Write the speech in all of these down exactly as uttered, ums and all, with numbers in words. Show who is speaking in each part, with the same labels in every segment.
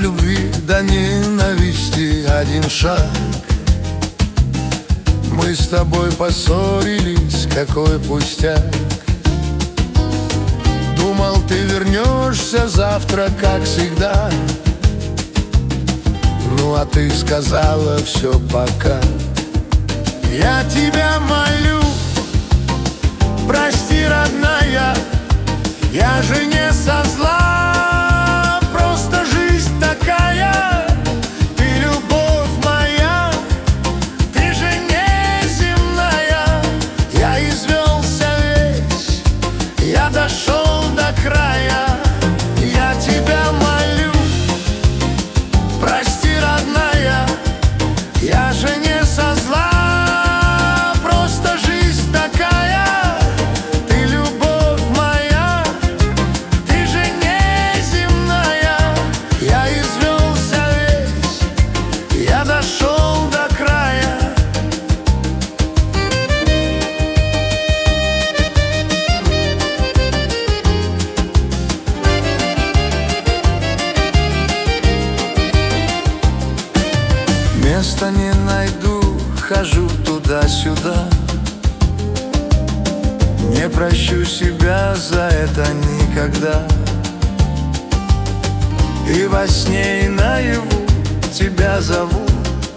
Speaker 1: любви до ненависти один шаг. Мы с тобой поссорились, какой пустяк. Думал, ты вернешься завтра, как всегда. Ну а ты сказала все пока. Я тебя молю, прости, родная, я же не со зла, просто жизнь такая. Ты любовь моя, ты же не земная. Я извелся весь, я дошел до края. Я тебя молю, прости, родная, я же не со зла. Места не найду, хожу туда-сюда. Не прощу себя за это никогда. И во сне, и наяву тебя зову.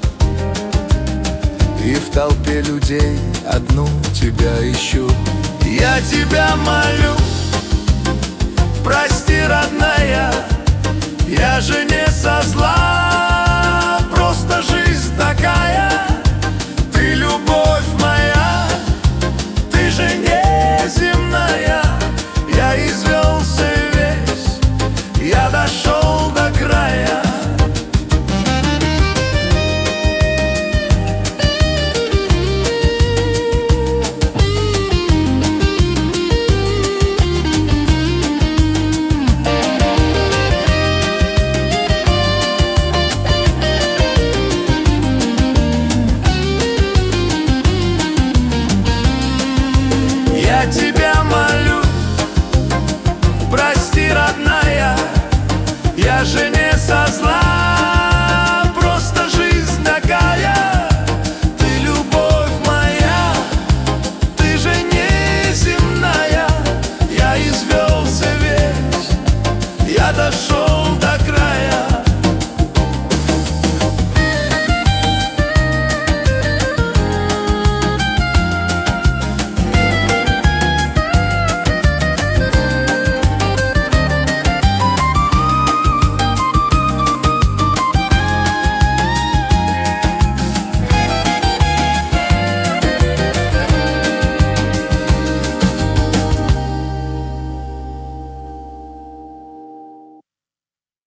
Speaker 1: И в толпе людей одну тебя ищу. Я тебя молю, прости, родная, я же не со зла, просто жизнь такая. Ты любовь моя, ты же не земная. Я извелся весь, я дошел до края. Я тебя молю, прости, родная, я же не со зла, просто жизнь такая. Ты любовь моя, ты же не земная. Я извелся весь, я дошел до